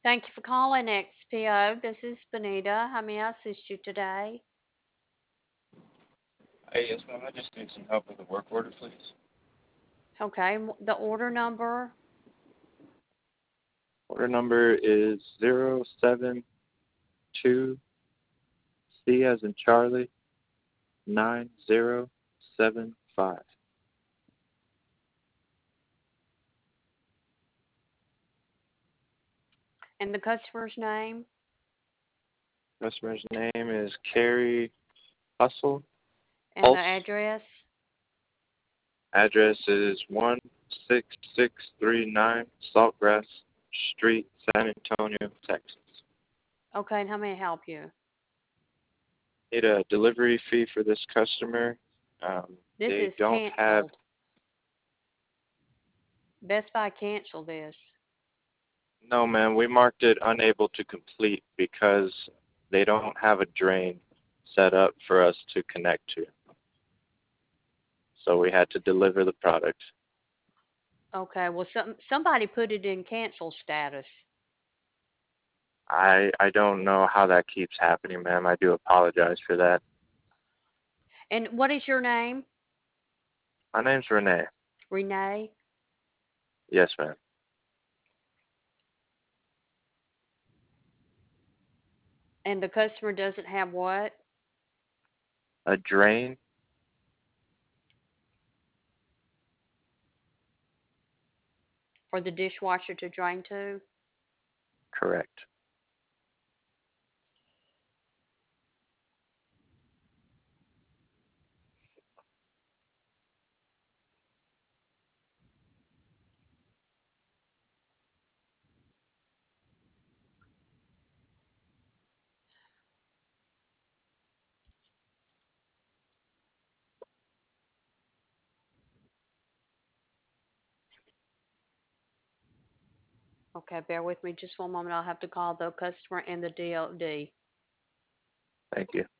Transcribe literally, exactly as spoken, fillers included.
Thank you for calling X P O. This is Benita. How may I assist you today? Hey, yes, ma'am. I just need some help with a work order, please. Okay, m- the order number. Order number is zero seven two C as in Charlie nine zero seven five. And the customer's name Customer's name is Carrie Hustle. and the Pulse. address. Address is one six six three nine Saltgrass Street, San Antonio, Texas. Okay, and how may I help you? Need a delivery fee for this customer. Um, This they is don't have. canceled. Best Buy canceled this. No, man, we marked it unable to complete because they don't have a drain set up for us to connect to. So we had to deliver the product. Okay, well some somebody put it in cancel status. I I don't know how that keeps happening, ma'am. I do apologize for that. And what is your name? My name's Renee. Renee. Yes, ma'am. And the customer doesn't have what? A drain? For the dishwasher to drain to? Correct. Okay, bear with me just one moment. I'll have to call the customer and the D O D. Thank you.